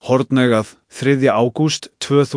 Hornaugað, 3. ágúst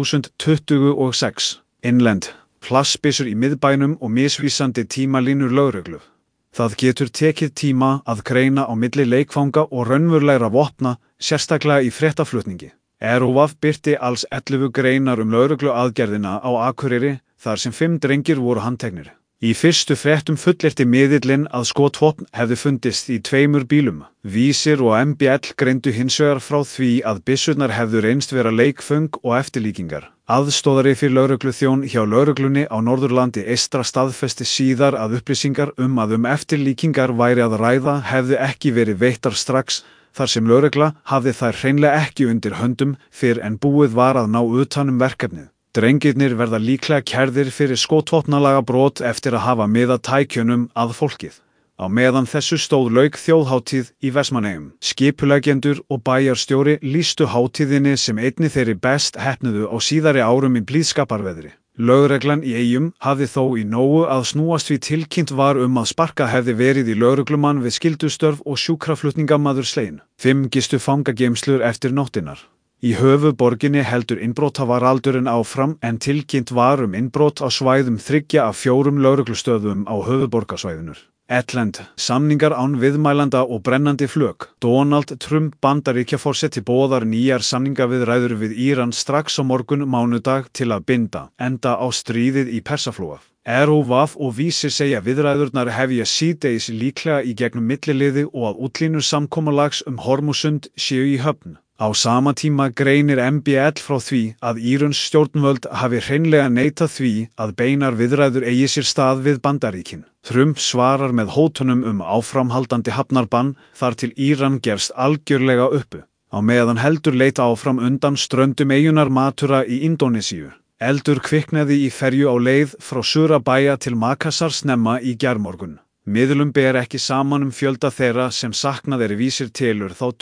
2026. Innlend, plastbyssur í miðbænum og misvísandi tímalínur lögreglu. Það getur tekið tíma að greina á milli leikfanga og raunverulegra vopna, sérstaklega í fréttaflutningi. RÚV birti alls 11 greinar lögregluaðgerðina á Akureyri, þar sem 5 drengir voru handteknir. Í fyrstu fréttum fullyrti miðillinn að skotvopn hefði fundist í 2 bílum. Vísir og MBL greindu hinsvegar frá því að byssurnar hefðu reynst vera leikföng og eftirlíkingar. Aðstoðari fyrir lögregluþjón hjá lögreglunni á Norðurlandi eystra staðfesti síðar að upplýsingar að eftirlíkingar væri að ræða hefðu ekki verið veittar strax, þar sem lögregla hafði þær hreinlega ekki undir höndum fyrr en búið var að ná utan verkefnið. Drengirnir verða líklega kærðir fyrir skotvopnalaga brot eftir að hafa miðað tækjunum að fólkið. Á meðan þessu stóð lauk þjóðhátíð í Vestmannaeyjum. Skipuleggjendur og bæjarstjóri lýstu hátíðinni sem einni þeirri best heppnuðu á síðari árum í blíðskaparveðri. Lögreglan í Eyjum hafði þó í nógu að snúast því tilkynnt var að sparkað hefði verið í lögreglumann við skyldustörf og sjúkraflutningamaður sleginn. 5 gistu fangageymslur eftir nóttinnar. Í höfuðborginni heldur innbrotavaraldurinn áfram en tilkynnt var innbrot á svæðum 3 af 4 lögreglustöðvum á höfuðborgarsvæðinu. Erlend, samningar án viðmælanda og brennandi flök. Donald Trump Bandaríkjaforseti boðar nýjar samningaviðræður við Íran strax á morgun mánudag til að binda enda á stríðið í Persaflóa. RÚV og Vísir segja viðræðurnar hefja síðdegis líklega í gegnum milliliði og að útlínur samkomulags Hormúsund séu í höfn. Á sama tíma greinir MBL frá því að írönsk stjórnvöld hafi hreinlega neitað því að beinar viðræður eigi sér stað við Bandaríkin. Trump svarar með hótunum áframhaldandi hafnarbann þar til Íran gerst algjörlega uppu. Á meðan heldur leita áfram undan ströndum eyjunnar Matura í Indónesíu. Eldur kviknaði í ferju á leið frá Surabaya til Makassar snemma í gærmorgun. Miðlum ber ekki saman fjölda þeirra sem saknað Vísir telur þá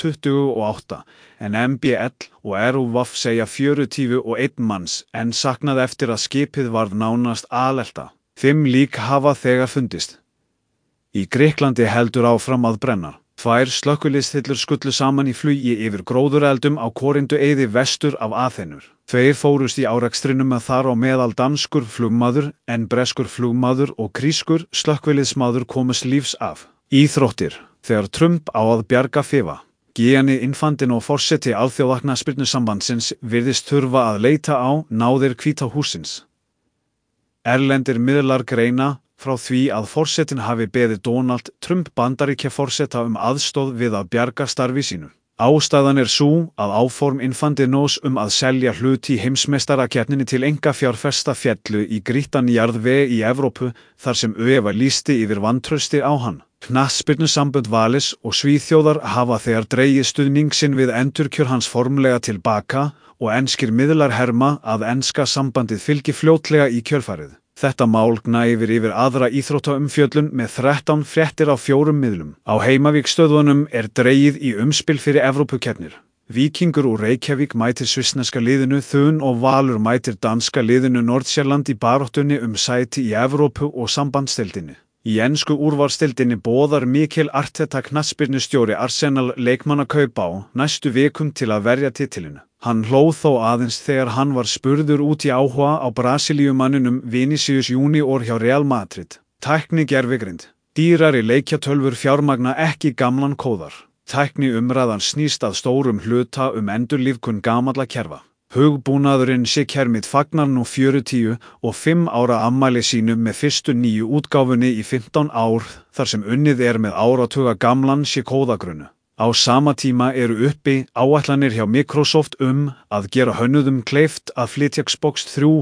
28, en MBL og RÚV segja 41 manns en saknað eftir að skipið varð nánast alelta. 5 lík hafa þegar fundist. Í Grikklandi heldur áfram að brenna. 2 slökkviliðsþyrlur skullu saman í flugi yfir gróðureldum á Korindu-eyði vestur af Aþenur. 2 fórust í árekstrinum þar á meðal danskur flugmaður en breskur flugmaður og grískur slökkviliðsmaður komust lífs af. Íþróttir, þegar Trump á að bjarga FIFA. Gianni Infantino forseti Alþjóðaknattspyrnusambandsins virðist þurfa að leita á náðir Hvíta hússins. Erlendir miðlar greina frá því að forsetinn hafi beðið Donald Trump Bandaríkjaforseta aðstoð við að bjarga starfi sínu. Ástæðan sú að áform Infantinos að selja hlut í heimsmeistarakeppninni til einkafjárfesta féllu í grýttan jarðveg í Evrópu þar sem UEFA lýsti yfir vantrausti á hann. Knattspyrnusambönd Wales og Svíþjóðar hafa þegar dregið stuðning sinn við endurkjör hans formlega til baka og enskir miðlar herma að enska sambandið fylgi fljótlega í kjölfarið. Þetta mál gnæfir yfir aðra íþróttaumfjöllun með 13 fréttir á 4 miðlum. Á Heimavíkstöðvunum dregið í umspil fyrir Evrópukeppnir. Víkingur úr Reykjavík mætir svissneska liðinu Þun og Valur mætir danska liðinu Nordsjælland í baráttunni sæti í Evrópu og sambandsdeildinni. Í ensku úrvalsdeildinni boðar Mikel Arteta knattspyrnustjóri Arsenal leikmannakaup á næstu vikum til að verja titilinu. Hann hló þó aðeins þegar hann var spurður út í áhuga á Brasilíumanninum Vinicius Junior hjá Real Madrid. Tækni gervigreind. Dýrari leikjatölvur fjármagna ekki gamlan kóðar. Tækni umræðan snýst að stórum hluta endurlífkun gamalla kerfa. Hugbúnaðurinn Kermit fagnar nú 40 og 5 ára afmæli sínu með fyrstu nýju útgáfunni í 15 ár þar sem unnið með áratuga gamlan kóðagrunnu. Á sama tíma uppi áætlanir hjá Microsoft að gera hönnuðum kleift að flytja Xbox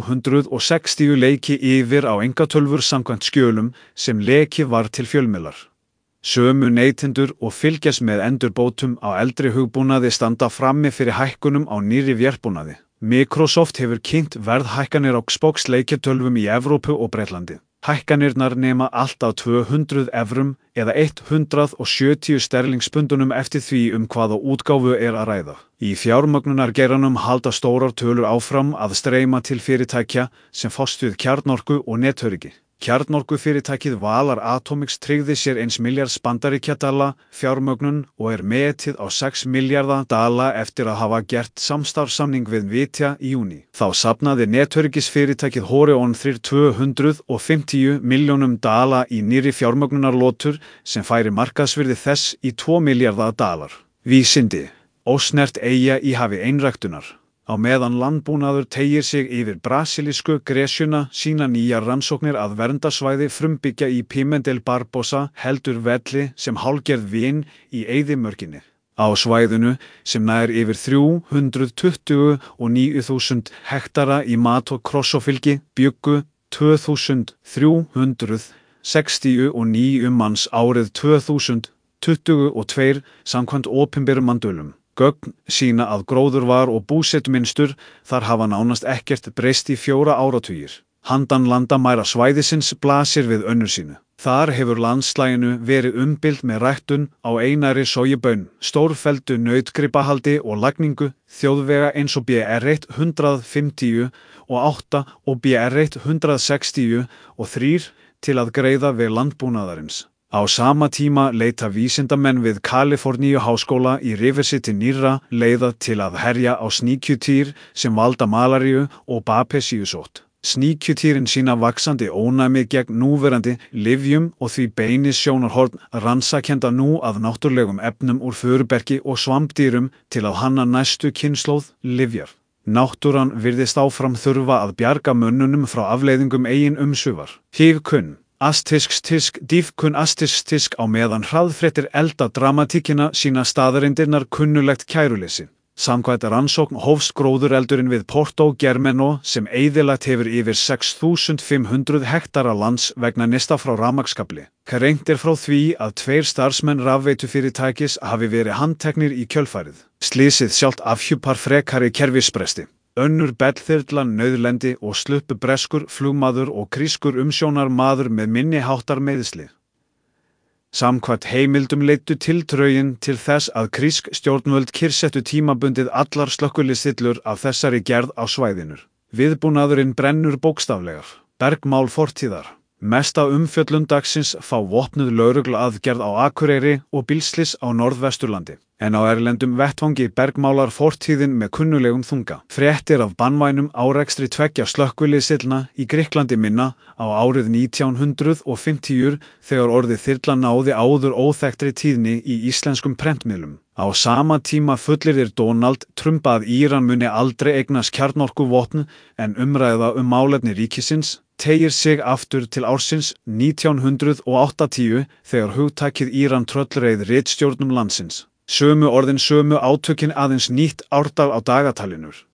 360 leiki yfir á einkatölvur samkvæmt skjölum sem lekið var til fjölmiðlar. Sömu neytendur og fylgjast með endurbótum á eldri hugbúnaði standa frammi fyrir hækkunum á nýrri vérbúnaði. Microsoft hefur kynnt verðhækkanir á Xbox leikjatölvum í Evrópu og Bretlandi. Hækkanirnar nema allt á 200 evrum eða 170 sterlingspundunum eftir því hvaða útgáfu að ræða. Í fjármögnunargeiranum halda stórar tölur áfram að streyma til fyrirtækja sem fást við kjarnorku og netöryggi. Kjarnorkufyrirtækið Valar Atomics tryggði sér $1 milljarðs bandaríkjadala fjármögnun og metið á $6 milljarða eftir að hafa gert samstarfssamning við Nvidia í júní. Þá safnaði netöryggisfyrirtækið Horeon 250 milljónum dala í nýrri fjármögnunarlotur sem færi markaðsvirði þess í $2 milljarða. Vísindi. Ósnert eyja í hafi einræktunar. Á meðan landbúnaður teygir sig yfir brasilísku Gresjuna sína nýjar rannsóknir að verndarsvæði frumbyggja í Pimentel Barbosa heldur velli sem hálfgerð vin í eyðimörkinni. Á svæðinu sem nær yfir 329.000 hektara í Mato Grosso-fylki bjuggu 2.369 manns árið 2022 samkvæmt opinberum mandölum. Gögn sýna að gróður var og búsettumynstur þar hafa nánast ekkert breyst í 4 áratugir. Handan landamæra svæðisins blasir við önnur sínu. Þar hefur landslaginu verið umbylt með ræktun á einæri sojabönn, stórfelldu nautgripahaldi og lagningu þjóðvega eins og BR 158 og BR 163 til að greiða við landbúnaðarins. Á sama tíma leita vísindamenn við Kaliforníu háskóla í Riverside nýrra leiða til að herja á sníkjutýr sem valda malaríu og babesíusótt. Sníkjutýrin sína vaxandi ónæmi gegn núverandi lyfjum og því beinir sjónarhorn rannsakenda nú að náttúrlegum efnum úr furuberki og svampdýrum til að hanna næstu kynslóð lyfjar. Náttúran virðist áfram þurfa að bjarga mönnunum frá afleiðingum eigin umsvifar. Hífkunn. Dýfkunn astisk á meðan hraðfréttir elda dramatíkina sína staðarindirnar kunnulegt kæruleysi. Samkvæmt rannsókn hófst gróðureldurinn við Porto Germano sem eyðilagt hefur yfir 6.500 hektara lands vegna neista frá rafmagnskafli. Greint frá því að 2 starfsmenn rafveitufyrirtækis hafi verið handteknir í kjölfarið. Slysið sjálft afhjúpar frekari kerfisbresti. Önnur bellþyrlan nauðlendi og sluppu breskur flugmaður og grískur umsjónarmaður með minni háttar meiðsli. Samkvæmt heimildum leiddu tildrögin til þess að grísk stjórnvöld kyrrsettu tímabundið allar slökkviliðsþyrlur af þessari gerð á svæðinu. Viðbúnaðurinn brennur bókstaflegar. Bergmál fortíðar. Mesta umfjöllun dagsins fá vopnuð lögregluaðgerð á Akureyri og bílslys á Norðvesturlandi. En á erlendum vettvangi bergmálar fortíðin með kunnulegum þunga. Fréttir af banvænum árekstri 2 slökkviliðsþyrlna í Grikklandi minna á árið 1950 þegar orðið þyrla náði áður óþekktri tíðni í íslenskum prentmiðlum. Á sama tíma fullyrðir Donald Trump að Íran muni aldrei eignast kjarnorkuvopn en umræða málefni ríkisins teygir sig aftur til ársins 1980 þegar hugtakið Íran tröllreið ritstjórnum landsins. Sömu orðin sömu átökin aðeins nýtt ártal á dagatalinu.